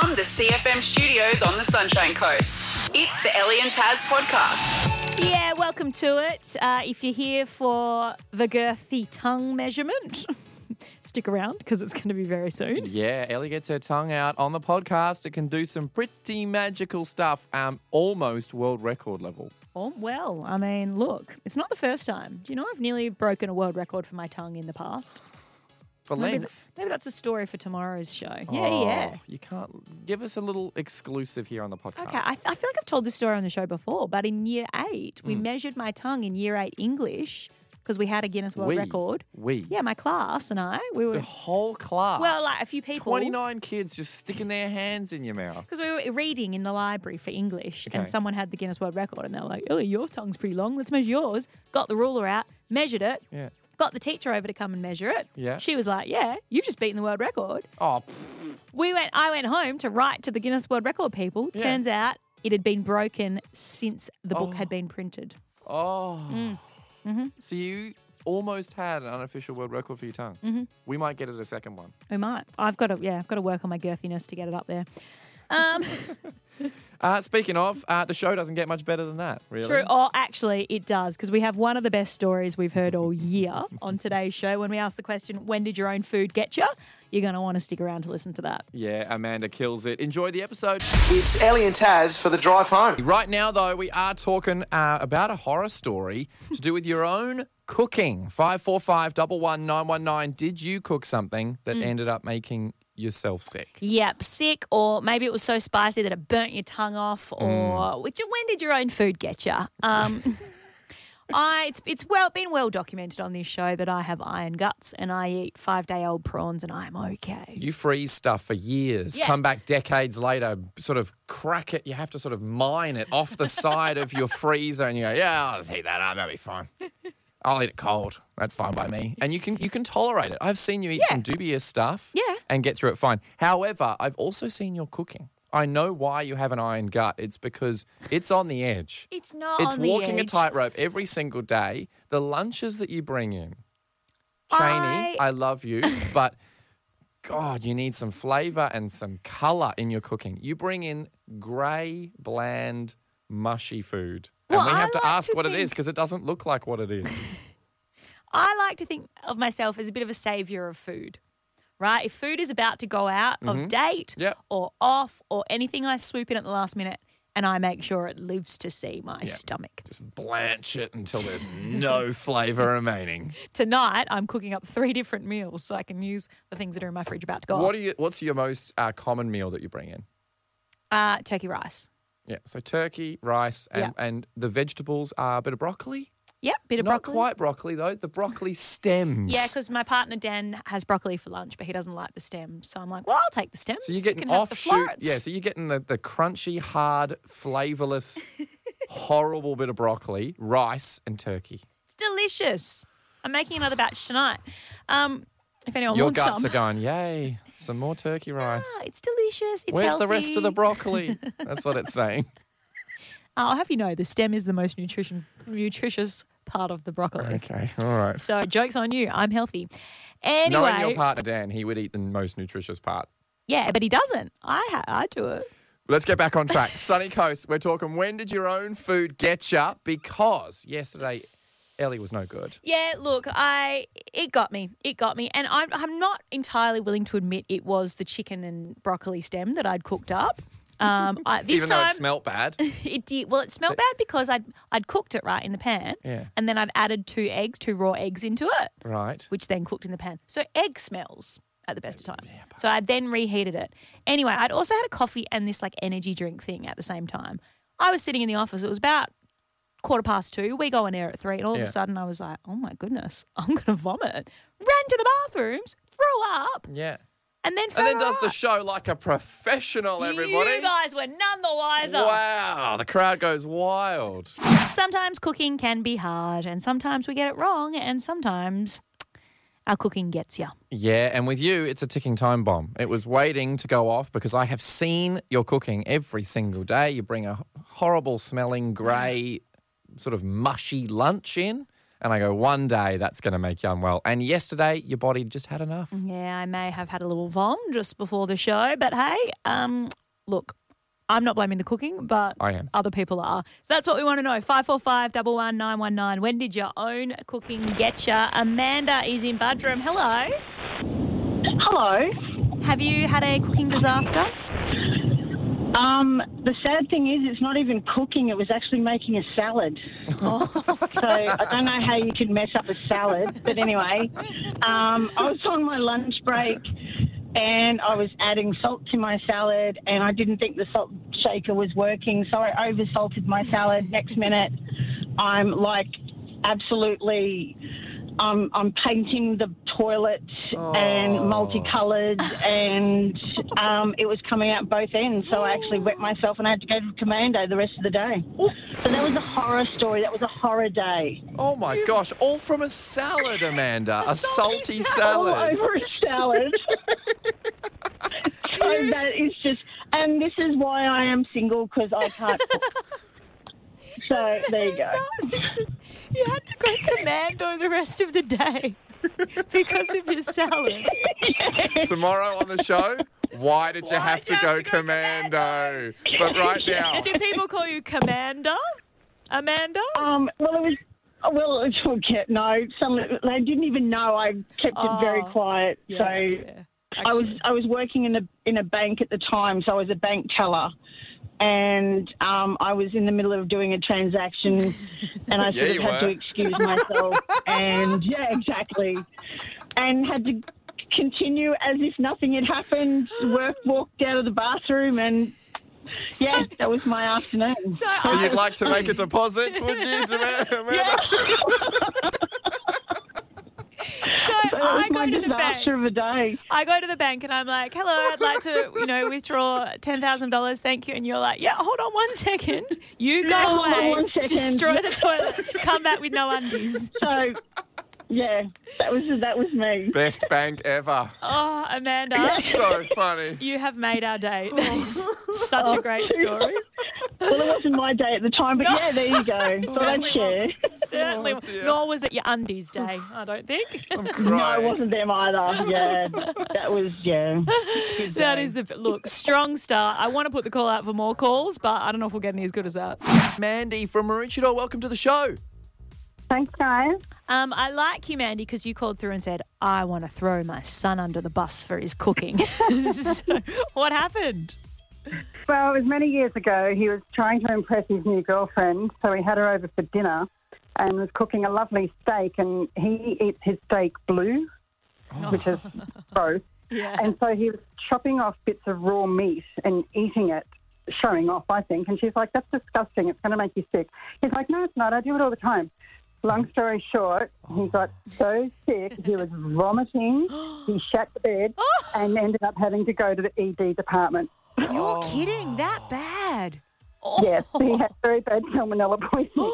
From the CFM studios on the Sunshine Coast, it's the Ellie and Taz podcast. Yeah, welcome to it. If you're here for the girthy tongue measurement, stick around because it's going to be very soon. Yeah, Ellie gets her tongue out on the podcast. It can do some pretty magical stuff, almost world record level. Oh, well, I mean, look, it's not the first time. Do you know I've nearly broken a world record for my tongue in the past? For length. Maybe that's a story for tomorrow's show. Yeah. You can't give us a little exclusive here on the podcast. Okay, I feel like I've told this story on the show before, but in year 8, we measured my tongue in year 8 English because we had a Guinness World Record. Yeah, my class and I. We were the whole class. Well, like a few people. 29 kids just sticking their hands in your mouth. Because we were reading in the library for English Okay. and someone had the Guinness World Record and they were like, Ellie, your tongue's pretty long. Let's measure yours. Got the ruler out, measured it. Yeah. Got the teacher over to come and measure it. Yeah. She was like, yeah, you've just beaten the world record. Oh, I went home to write to the Guinness World Record people. Yeah. Turns out it had been broken since the book had been printed. Oh. So you almost had an unofficial world record for your tongue. Mm-hmm. We might get it a second one. We might. I've got to work on my girthiness to get it up there. Speaking of, the show doesn't get much better than that, really. True. Oh, actually, it does, because we have one of the best stories we've heard all year on today's show. When we ask the question, when did your own food get you? You're going to want to stick around to listen to that. Yeah, Amanda kills it. Enjoy the episode. It's Ellie and Taz for the drive home. Right now, though, we are talking about a horror story to do with your own cooking. 545 11919. Did you cook something that ended up making yourself sick? Yep, sick, or maybe it was so spicy that it burnt your tongue off, or when did your own food get you? It's been well documented on this show that I have iron guts and I eat 5-day-old prawns and I'm okay. You freeze stuff for years, Yeah. come back decades later, sort of crack it. You have to sort of mine it off the side of your freezer and you go, yeah, I'll just heat that up. That'll be fine. I'll eat it cold. That's fine by me. And you can tolerate it. I've seen you eat some dubious stuff and get through it fine. However, I've also seen your cooking. I know why you have an iron gut. It's because it's on the edge. It's not It's on the walking a edge. tightrope every single day. The lunches that you bring in. Cheney, I love you, but God, you need some flavour and some colour in your cooking. You bring in grey, bland, mushy food. And Well, we have I to like ask to what it think- is because it doesn't look like what it is. I like to think of myself as a bit of a saviour of food, right? If food is about to go out of date Yep. or off or anything, I swoop in at the last minute and I make sure it lives to see my stomach. Just blanch it until there's no flavour remaining. Tonight, I'm cooking up 3 different meals so I can use the things that are in my fridge about to go off. What's your most common meal that you bring in? Turkey rice. Yeah, so turkey, rice, and the vegetables are a bit of broccoli. Yep, bit of Not broccoli. quite broccoli, though. The broccoli stems. Yeah, because my partner Dan has broccoli for lunch, but he doesn't like the stems. So I'm like, well, I'll take the stems. So you're You getting can have the offshoot. florets. Yeah, so you're getting the crunchy, hard, flavourless, horrible bit of broccoli, rice, and turkey. It's delicious. I'm making another batch tonight. If anyone Your wants guts some. are going, yay, some more turkey rice. It's delicious. It's Where's healthy. the rest of the broccoli? That's what it's saying. I'll have you know, the stem is the most nutritious part of the broccoli. Okay, all right. So joke's on you. I'm healthy. Anyway, Knowing your partner, Dan, he would eat the most nutritious part. yeah, but he doesn't. I do it. Let's get back on track. Sunny Coast, we're talking when did your own food get you? Because yesterday, Ellie was no good. Yeah, look, it got me. It got me. And I'm not entirely willing to admit it was the chicken and broccoli stem that I'd cooked up. This Even though time, it smelt bad. it did. Well, it smelled bad because I'd cooked it right in the pan. Yeah. And then I'd added 2 raw eggs into it, Right. which then cooked in the pan. So egg smells at the best of times. So I then reheated it. Anyway, I'd also had a coffee and this like energy drink thing at the same time. I was sitting in the office. It was about 2:15. We go on air at 3, and all of a sudden I was like, oh my goodness, I'm going to vomit. Ran to the bathrooms, threw up, Yeah. and then And then does the up. show like a professional, everybody. You guys were none the wiser. Wow, the crowd goes wild. Sometimes cooking can be hard, and sometimes we get it wrong, and sometimes our cooking gets you. Yeah, and with you, it's a ticking time bomb. It was waiting to go off because I have seen your cooking every single day. You bring a horrible smelling grey, sort of mushy lunch in. And I go, one day that's going to make you unwell. And yesterday, your body just had enough. Yeah, I may have had a little vom just before the show, but hey, look, I'm not blaming the cooking, but I am. other people are. So that's what we want to know. 545 11919. When did your own cooking get ya? Amanda is in Budrum. Hello. Hello. Have you had a cooking disaster? The sad thing is it's not even cooking, it was actually making a salad. So I don't know how you could mess up a salad. But anyway, I was on my lunch break and I was adding salt to my salad and I didn't think the salt shaker was working. So I oversalted my salad. Next minute, I'm like absolutely... I'm painting the toilet and multicoloured and it was coming out both ends. So I actually wet myself and I had to go to commando the rest of the day. So that was a horror story. That was a horror day. Oh, my gosh. All from a salad, Amanda. A salty All salad. over a salad. So that is just... And this is why I am single, because I can't cook. So there you go. You had to go commando the rest of the day because of your salad. Tomorrow on the show, why did you have to go commando? But right now... Do people call you Commander? Amanda? No. They didn't even know. I kept it very quiet. Yeah, So that's fair. I was working in a bank at the time, so I was a bank teller. And I was in the middle of doing a transaction and I sort of had to excuse myself. And, yeah, exactly. And had to continue as if nothing had happened, walked out of the bathroom and, yeah, that was my afternoon. So you'd like to make a deposit, would you, Amanda? Yeah. So I go to the bank. Of a day. I go to the bank and I'm like, hello, I'd like to, withdraw $10,000. Thank you. And you're like, yeah, hold on 1 second. You go Hold on away, 1 second. destroy the toilet, come back with no undies. So, yeah, that was me. Best bank ever. Oh, Amanda. So funny. You have made our day. That is such a great story. Well, it wasn't my day at the time, but yeah, there you go. So I'd share. Certainly. Oh, dear. Nor was it your undies day, I don't think. I'm No, crying. it wasn't them either. Yeah, that was, yeah. That is look, strong start. I want to put the call out for more calls, but I don't know if we'll get any as good as that. Mandy from Maroochydore, welcome to the show. Thanks, guys. I like you, Mandy, because you called through and said, I want to throw my son under the bus for his cooking. So, what happened? Well, it was many years ago. He was trying to impress his new girlfriend, so he had her over for dinner and was cooking a lovely steak, and he eats his steak blue, which is gross. Yeah. And so he was chopping off bits of raw meat and eating it, showing off, I think. And she's like, that's disgusting. It's going to make you sick. He's like, no, it's not. I do it all the time. Long story short, he got so sick, he was vomiting, he shat the bed and ended up having to go to the ED department. You're kidding? That bad? Yes, he had very bad salmonella poisoning.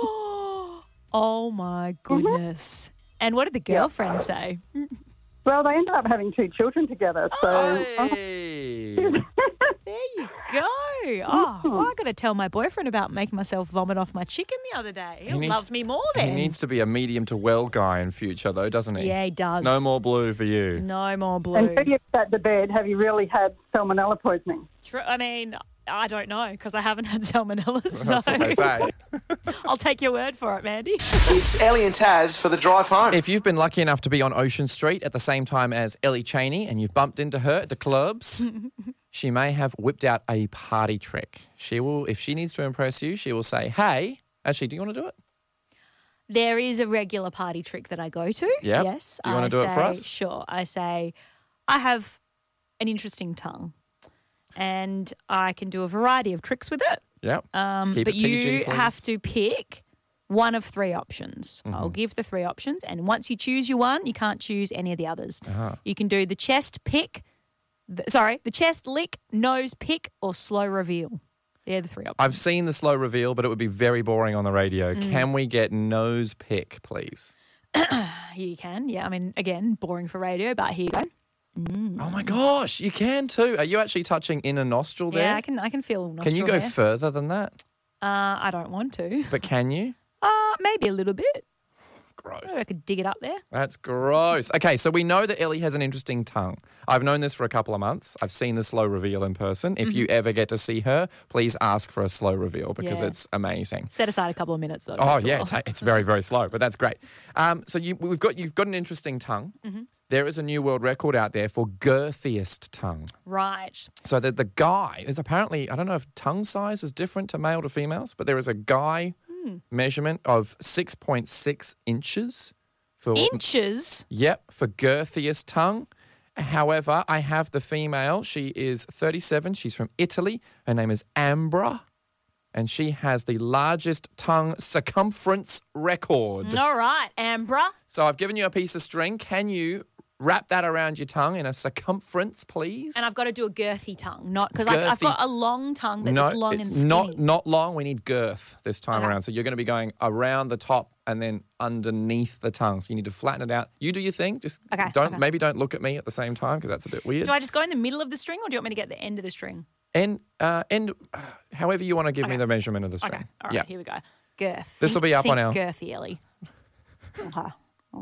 Oh, my goodness. And what did the girlfriend say? Well, they ended up having 2 children together, so... Hey. There you go. Oh, well, I got to tell my boyfriend about making myself vomit off my chicken the other day. He'll love me more then. He needs to be a medium to well guy in future, though, doesn't he? Yeah, he does. No more blue for you. No more blue. Until you shat the bed, have you really had salmonella poisoning? I mean, I don't know because I haven't had salmonella, That's what they say. I'll take your word for it, Mandy. It's Ellie and Taz for the drive home. If you've been lucky enough to be on Ocean Street at the same time as Ellie Cheney and you've bumped into her at the clubs, she may have whipped out a party trick. She will, if she needs to impress you, she will say, hey, actually, do you want to do it? There is a regular party trick that I go to. Yep. Yes. Do you want to do it for us? Sure. I say, I have an interesting tongue and I can do a variety of tricks with it. Yep. Keep But it PG, you please. have to pick one of 3 options. Mm-hmm. I'll give the 3 options, and once you choose your one, you can't choose any of the others. Uh-huh. You can do the chest pick, the chest lick, nose pick, or slow reveal. They're the 3 options. I've seen the slow reveal, but it would be very boring on the radio. Mm. Can we get nose pick, please? You can, yeah. I mean, again, boring for radio, but here you go. Oh my gosh, you can too. Are you actually touching inner nostril there? Yeah, I can feel nostril Can you go hair. further than that? I don't want to. But can you? Maybe a little bit. gross. I could dig it up there. That's gross. Okay, so we know that Ellie has an interesting tongue. I've known this for a couple of months. I've seen the slow reveal in person. If you ever get to see her, please ask for a slow reveal because Yeah. it's amazing. Set aside a couple of minutes though. Oh Takes a yeah, while. it's very very slow, but that's great. So you've got an interesting tongue. There is a new world record out there for girthiest tongue. Right. So the guy is apparently, I don't know if tongue size is different to male to females, but there is a guy measurement of 6.6 inches for Inches. Yep, for girthiest tongue. However, I have the female. She is 37. She's from Italy. Her name is Ambra. And she has the largest tongue circumference record. All right, Ambra. So I've given you a piece of string. Can you wrap that around your tongue in a circumference, please? And I've got to do a girthy tongue, not because I've Girthy. got a long tongue that's long and it's skinny. not long. We need girth this time Okay. around. So you're going to be going around the top and then underneath the tongue. So you need to flatten it out. You do your thing. Just Okay. maybe don't look at me at the same time because that's a bit weird. Do I just go in the middle of the string, or do you want me to get the end of the string? And however you want to give me the measurement of the string. Okay. All right. Yeah. Here we go. Girth. This will be up on Think our- girthy, Ellie. Okay.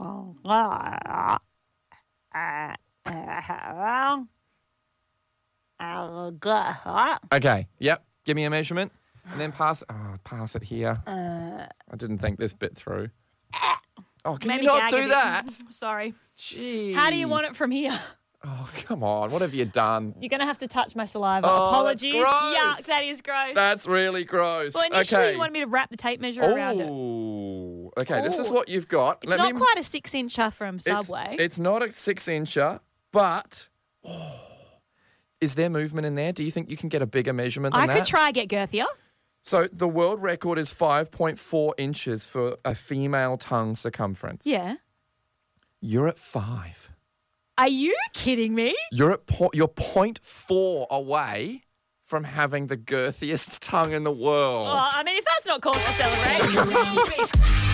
Okay. Yep. Give me a measurement and then pass it here. I didn't think this bit through. Oh, can Maybe you not gag a do bit. that? Sorry. Gee. How do you want it from here? Oh, come on. What have you done? You're going to have to touch my saliva. Oh, Apologies. that's gross. Yuck, that is gross. That's really gross. well, initially okay. you wanted me to wrap the tape measure around it. Oh. Okay, this is Ooh. what you've got. It's not quite a 6-incher from Subway. It's not a 6-incher, but is there movement in there? Do you think you can get a bigger measurement than I that? could try get girthier. So the world record is 5.4 inches for a female tongue circumference. Yeah. You're at 5. Are you kidding me? You're 0.4 away from having the girthiest tongue in the world. Oh, I mean, if that's not cause to celebrate.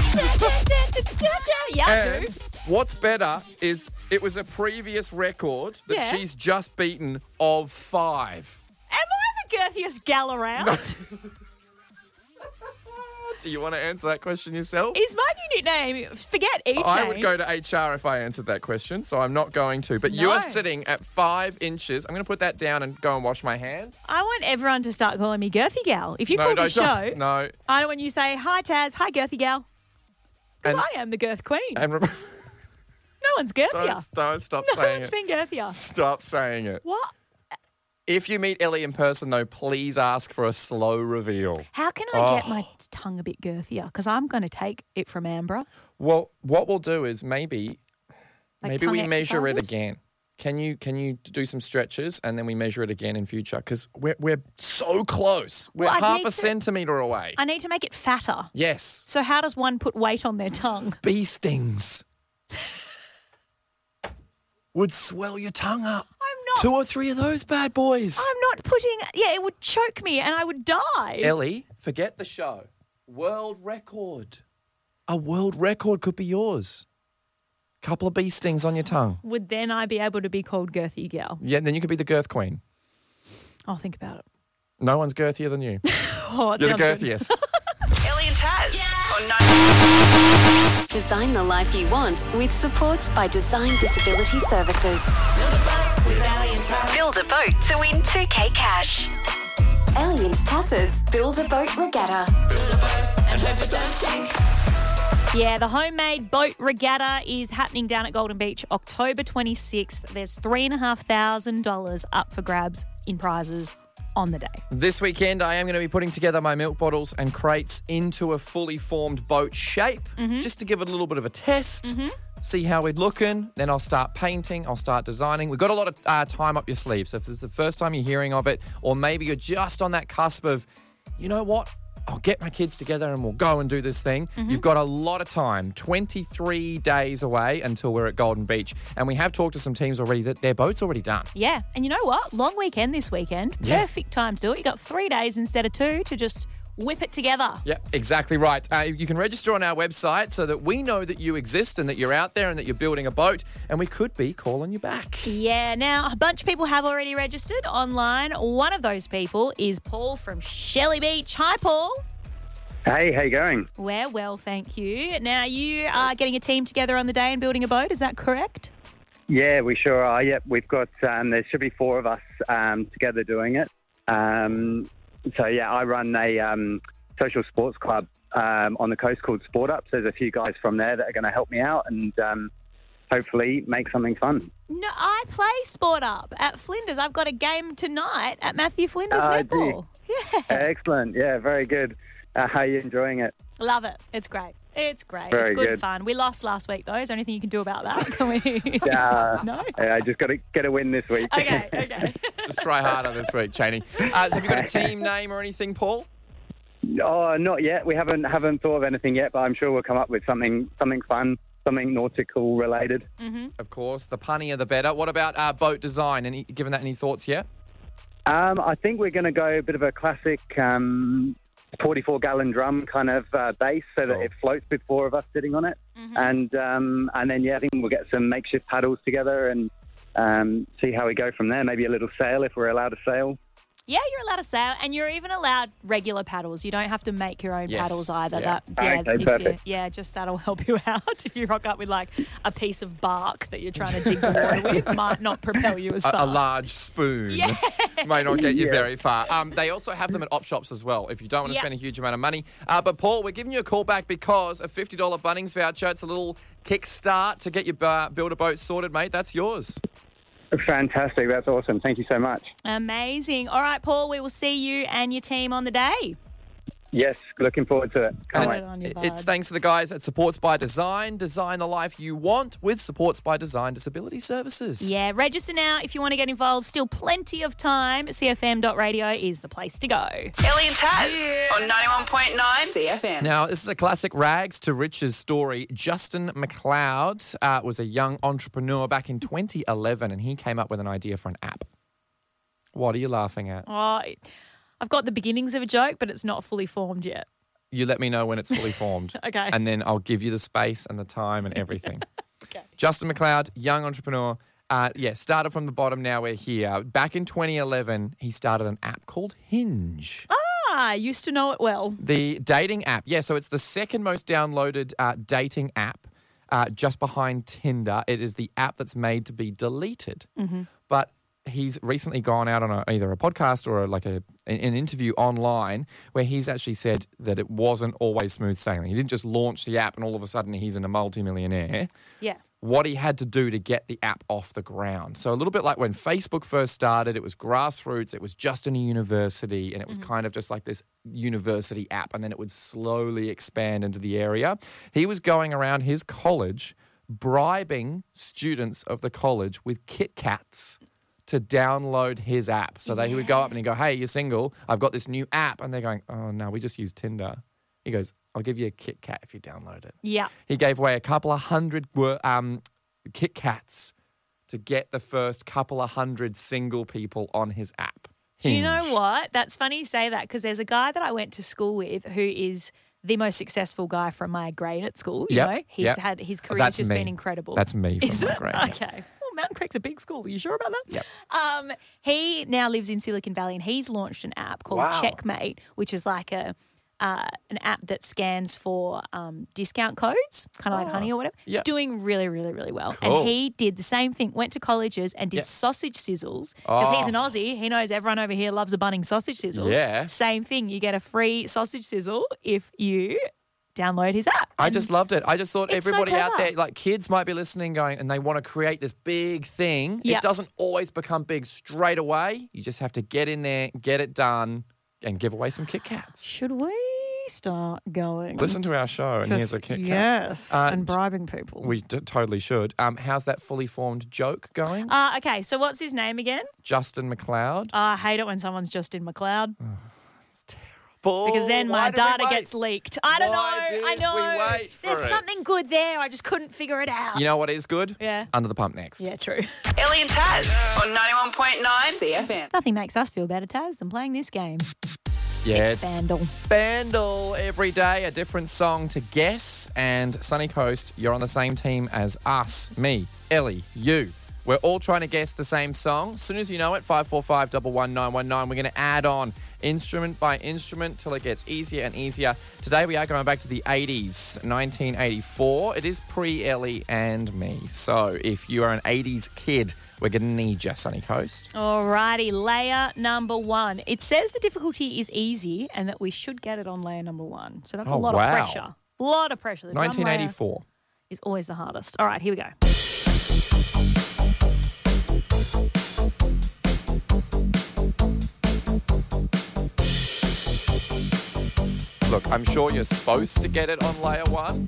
Yeah, I do. And what's better is it was a previous record that Yeah. she's just beaten of 5. Am I the girthiest gal around? Do you want to answer that question yourself? Is my new nickname, forget E-Chain. I would go to HR if I answered that question, so I'm not going to. But you No. are sitting at 5 inches. I'm going to put that down and go and wash my hands. I want everyone to start calling me Girthy Gal. If you call the show, No. I don't want you to say, hi Taz, hi Girthy Gal. Because And- I am the girth queen. And remember, No one's girthier. don't stop No saying one's it. been girthier. Stop saying it. What? If you meet Ellie in person, though, please ask for a slow reveal. How can I get my tongue a bit girthier? Because I'm going to take it from Ambra. Well, what we'll do is maybe we tongue measure it exercises? again. Can you do some stretches and then we measure it again in future? Because we're so close. We're Well, I'd half need a to- centimetre away. I need to make it fatter. Yes. So how does one put weight on their tongue? Bee stings would swell your tongue up. I'm not. 2 or 3 of those bad boys. I'm not putting. Yeah, it would choke me and I would die. Ellie, forget the show. World record. A world record could be yours. Couple of bee stings on your tongue. Would then I be able to be called Girthy Gal? Yeah, then you could be the girth queen. I'll think about it. No one's girthier than you. Oh, it You're the sounds good. girthiest. Ellie and Taz on 9. Design the life you want with supports by Design Disability Services. Build a boat to win 2K cash. Ellie and Taz's Build a Boat Regatta. Yeah, the homemade boat regatta is happening down at Golden Beach October 26th. There's $3,500 up for grabs in prizes on the day. This weekend, I am going to be putting together my milk bottles and crates into a fully formed boat shape, just to give it a little bit of a test, see how we're looking. Then I'll start painting, I'll start designing. We've got a lot of time up your sleeve. So if this is the first time you're hearing of it, or maybe you're just on that cusp of, you know what? I'll get my kids together and we'll go and do this thing. You've got a lot of time, 23 days away until we're at Golden Beach. And we have talked to some teams already that their boat's already done. Yeah, and you know what? Long weekend this weekend. Yeah. Perfect time to do it. You got 3 days instead of 2 to just whip it together. Yeah, exactly right. You can register on our website so that we know that you exist and that you're out there and that you're building a boat, and we could be calling you back. Yeah, now a bunch of people have already registered online. One of those people is Paul from Shelley Beach. Hi, Paul. Hey, how you going? We're well, thank you. Now, you are getting a team together on the day and building a boat, is that correct? Yeah, we sure are. Yep, we've got, there should be 4 of us together doing it. So, yeah, I run a social sports club on the coast called Sport Up. So there's a few guys from there that are going to help me out and hopefully make something fun. No, I play Sport Up at Flinders. I've got a game tonight at Matthew Flinders Netball. Yeah. Excellent. Yeah, very good. How are you enjoying it? Love it. It's great. It's great. Very it's good good. fun. We lost last week, though. Is there anything you can do about that? Can we? No? I just got to get a win this week. Okay. Just try harder this week, Cheney. So have you got a team name or anything, Paul? Oh, not yet. We haven't thought of anything yet, but I'm sure we'll come up with something fun, something nautical related. Mm-hmm. Of course, the punnier the better. What about boat design? Given that any thoughts yet? I think we're going to go a bit of a classic 44-gallon drum kind of base so that it floats with 4 of us sitting on it. Mm-hmm. And then, I think we'll get some makeshift paddles together and see how we go from there. Maybe a little sail if we're allowed to sail. Yeah, you're allowed to sail, and you're even allowed regular paddles. You don't have to make your own paddles either. Yeah. Okay, perfect. Just that'll help you out. If you rock up with like a piece of bark that you're trying to dig the water with, might not propel you as fast. A large spoon may not get you very far. They also have them at op shops as well if you don't want to spend a huge amount of money. But Paul, we're giving you a call back because a $50 Bunnings voucher. It's a little kickstart to get your build a boat sorted, mate. That's yours. Fantastic. That's awesome. Thank you so much. Amazing. All right, Paul, we will see you and your team on the day. Yes, looking forward to it. Can't wait. It's thanks to the guys at Supports by Design. Design the life you want with Supports by Design Disability Services. Yeah, register now if you want to get involved. Still plenty of time. CFM.radio is the place to go. Ellie and Taz on 91.9 CFM. Now, this is a classic rags to riches story. Justin McLeod was a young entrepreneur back in 2011, and he came up with an idea for an app. What are you laughing at? Oh, I've got the beginnings of a joke, but it's not fully formed yet. You let me know when it's fully formed. Okay. And then I'll give you the space and the time and everything. Okay. Justin McLeod, young entrepreneur. Started from the bottom, now we're here. Back in 2011, he started an app called Hinge. I used to know it well. The dating app. Yeah, so it's the second most downloaded dating app just behind Tinder. It is the app that's made to be deleted. Mm-hmm. But he's recently gone out on either a podcast or an interview online where he's actually said that it wasn't always smooth sailing. He didn't just launch the app and all of a sudden he's a multimillionaire. Yeah. What he had to do to get the app off the ground. So a little bit like when Facebook first started, it was grassroots, it was just in a university, and it was kind of just like this university app, and then it would slowly expand into the area. He was going around his college bribing students of the college with Kit Kats to download his app. So he would go up and he'd go, hey, you're single, I've got this new app. And they're going, oh, no, we just use Tinder. He goes, I'll give you a Kit Kat if you download it. Yeah. He gave away a couple of hundred Kit Kats to get the first couple of hundred single people on his app. Do you know what? That's funny you say that because there's a guy that I went to school with who is the most successful guy from my grade at school. You know, he's had his career's just been incredible. That's me from my grade. Okay. Mountain Creek's a big school. Are you sure about that? Yep. He now lives in Silicon Valley and he's launched an app called Checkmate, which is like an app that scans for discount codes, kind of like Honey or whatever. Yep. It's doing really, really, really well. Cool. And he did the same thing, went to colleges and did sausage sizzles because he's an Aussie. He knows everyone over here loves a Bunnings sausage sizzle. Yeah. Same thing. You get a free sausage sizzle if you download his app. I just loved it. I just thought It's so everybody out clever. there, like kids might be listening going, and they want to create this big thing. Yep. It doesn't always become big straight away. You just have to get in there, get it done, and give away some Kit Kats. Should we start going? Listen to our show, and here's a Kit Kat. Yes, and bribing people. We totally should. How's that fully formed joke going? Okay, so what's his name again? Justin McLeod. I hate it when someone's Justin McLeod. Paul, Because then my data gets leaked. I don't know. I know. We wait for There's it? something good there. I just couldn't figure it out. You know what is good? Yeah. Under the Pump next. Yeah, true. Ellie and Taz on 91.9 CFM. Nothing makes us feel better, Taz, than playing this game. Yeah. It's Vandal. Bandle every day, a different song to guess. And Sunny Coast, you're on the same team as us, me, Ellie, you. We're all trying to guess the same song. As soon as you know it, 545 11919, we're going to add on instrument by instrument till it gets easier and easier. Today we are going back to the 80s, 1984. It is pre-Ellie and me. So if you are an 80s kid, we're going to need you, Sunny Coast. Alrighty, layer number 1. It says the difficulty is easy and that we should get it on layer number 1. So that's a lot of pressure. A lot of pressure. The drum 1984. layer is always the hardest. All right, here we go. Look, I'm sure you're supposed to get it on layer 1.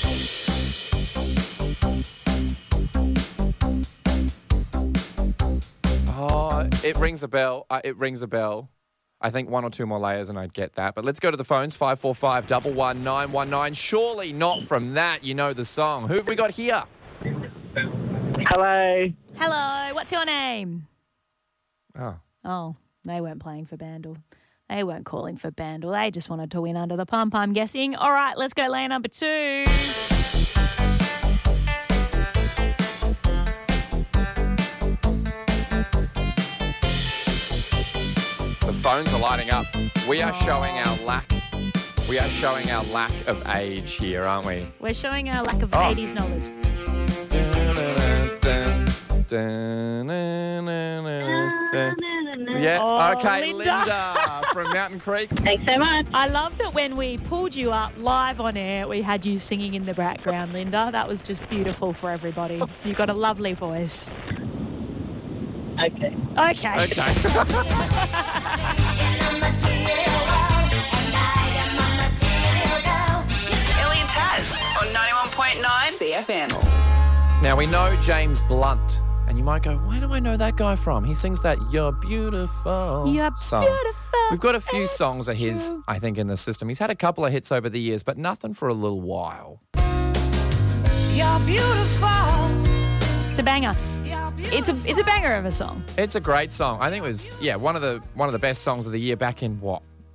Oh, it rings a bell. It rings a bell. I think 1 or 2 more layers and I'd get that. But let's go to the phones, 545 11919. Surely not from that. You know the song. Who have we got here? Hello. Hello, what's your name? Oh. Oh, they weren't playing for Bandle. They weren't calling for Bandle. They just wanted to win under the pump, I'm guessing. All right, let's go layer number 2. The phones are lighting up. We are showing our lack. We are showing our lack of age here, aren't we? We're showing our lack of 80s knowledge. Yeah, okay, Linda from Mountain Creek. Thanks so much. I love that when we pulled you up live on air, we had you singing in the background, Linda. That was just beautiful for everybody. You've got a lovely voice. Okay. Okay. Ellie and Taz on 91.9 CFM. Now, we know James Blunt, and you might go, where do I know that guy from? He sings that You're Beautiful You're song. beautiful. We've got a few It's songs of his, true. I think, in the system. He's had a couple of hits over the years, but nothing for a little while. You're beautiful. It's a banger. It's a banger of a song. It's a great song. I think it was, one of the best songs of the year back in,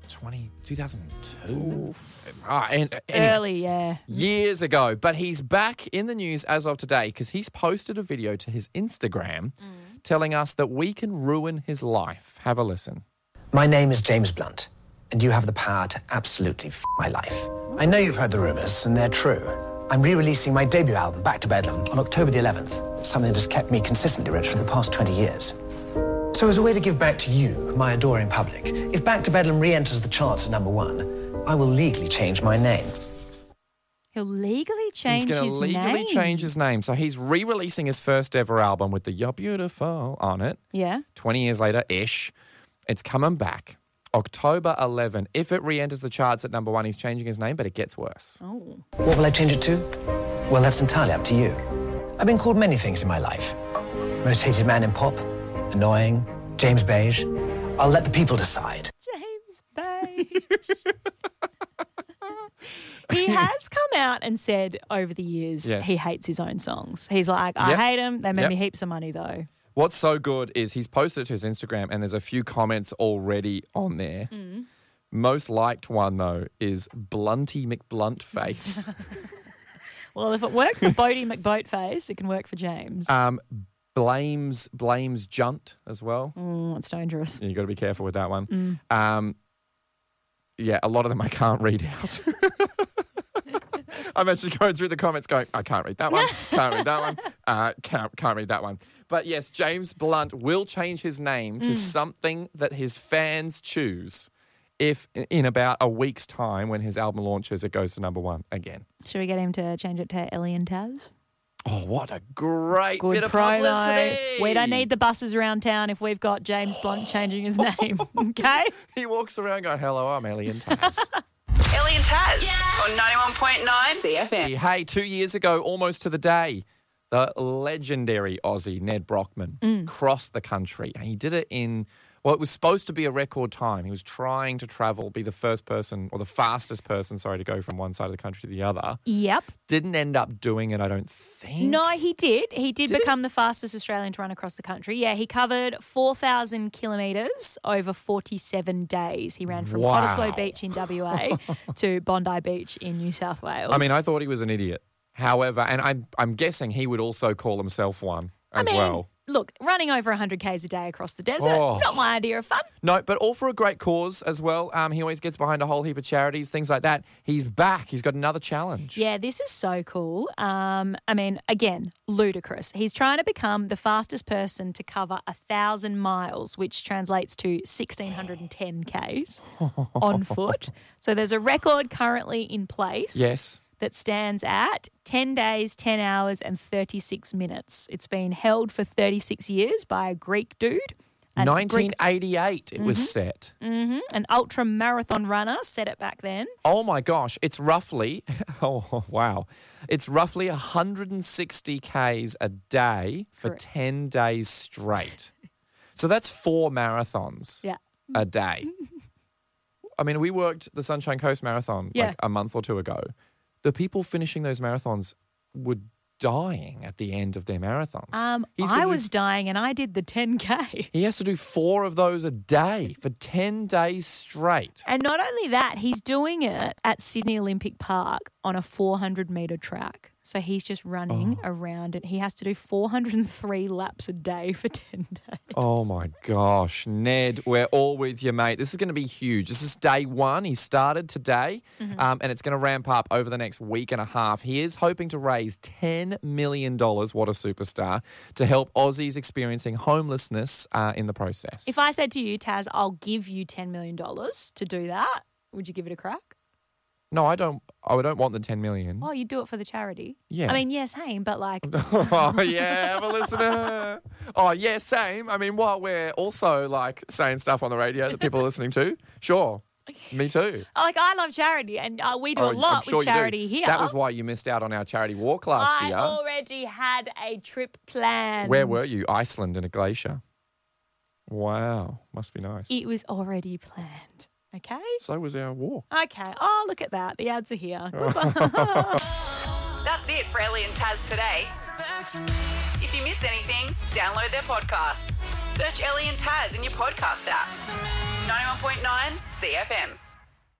2002? Anyway, Early, yeah. years ago. But he's back in the news as of today because he's posted a video to his Instagram telling us that we can ruin his life. Have a listen. My name is James Blunt, and you have the power to absolutely my life. I know you've heard the rumours, and they're true. I'm re-releasing my debut album, Back to Bedlam, on October the 11th, something that has kept me consistently rich for the past 20 years. So as a way to give back to you, my adoring public, if Back to Bedlam re-enters the charts at number 1, I will legally change my name. He'll legally change his name. He's going to legally change his name. So he's re-releasing his first ever album with the You're Beautiful on it. Yeah. 20 years later-ish. It's coming back. October 11. If it re-enters the charts at number 1, he's changing his name, but it gets worse. Oh. What will I change it to? Well, that's entirely up to you. I've been called many things in my life. Most hated man in pop, annoying, James Beige. I'll let the people decide. James Beige. He has come out and said over the years he hates his own songs. He's like, I hate them. They made me heaps of money, though. What's so good is he's posted it to his Instagram and there's a few comments already on there. Most liked one, though, is Blunty McBluntface. Well, if it worked for Bodie McBoatface, it can work for James. Blames Junt as well. That's dangerous. You've got to be careful with that one. A lot of them I can't read out. I'm actually going through the comments going, I can't read that one, can't read that one, can't read that one. But yes, James Blunt will change his name to something that his fans choose if in about a week's time when his album launches, it goes to number 1 again. Should we get him to change it to Ellie and Taz? Oh, what a great Good bit of promo. publicity. We don't need the buses around town if we've got James Blunt changing his name, okay? He walks around going, hello, I'm Ellie and Taz. Ellie and Taz on 91.9 CFM. Hey, 2 years ago, almost to the day, the legendary Aussie Ned Brockman crossed the country. And he did it in, it was supposed to be a record time. He was trying to travel, be the first person, or the fastest person, to go from one side of the country to the other. Yep. Didn't end up doing it, I don't think. No, he did. He did become the fastest Australian to run across the country. Yeah, he covered 4,000 kilometres over 47 days. He ran from Cottesloe Beach in WA to Bondi Beach in New South Wales. I mean, I thought he was an idiot. However, and I'm guessing he would also call himself one as well. Look, running over 100 Ks a day across the desert, Oh. not my idea of fun. No, but all for a great cause as well. He always gets behind a whole heap of charities, things like that. He's back. He's got another challenge. Yeah, this is so cool. Again, ludicrous. He's trying to become the fastest person to cover 1,000 miles, which translates to 1,610 Ks on foot. So there's a record currently in place. Yes. That stands at 10 days, 10 hours and 36 minutes. It's been held for 36 years by a Greek dude. 1988 it was set. An ultra marathon runner set it back then. Oh my gosh, it's roughly, it's roughly 160 Ks a day for Correct. 10 days straight. So that's 4 marathons a day. I mean, we worked the Sunshine Coast Marathon like a month or two ago. The people finishing those marathons were dying at the end of their marathons. I was dying and I did the 10K. He has to do 4 of those a day for 10 days straight. And not only that, he's doing it at Sydney Olympic Park on a 400-metre track. So he's just running around it. He has to do 403 laps a day for 10 days. Oh, my gosh. Ned, we're all with you, mate. This is going to be huge. This is day 1. He started today, and it's going to ramp up over the next week and a half. He is hoping to raise $10 million, what a superstar, to help Aussies experiencing homelessness in the process. If I said to you, Taz, I'll give you $10 million to do that, would you give it a crack? No, I don't want the $10 million. Oh, you'd do it for the charity? Yeah. I mean, yeah, same, but like... Oh, yeah, have a listener. Oh, yeah, same. I mean, while we're also, like, saying stuff on the radio that people are listening to, sure. Me too. Like, I love charity, and we do a lot with charity here. That was why you missed out on our charity walk last year. I already had a trip planned. Where were you? Iceland in a glacier. Wow. Must be nice. It was already planned. Okay. So was our walk. Okay. Oh, look at that. The ads are here. That's it for Ellie and Taz today. If you missed anything, download their podcasts. Search Ellie and Taz in your podcast app. 91.9 CFM.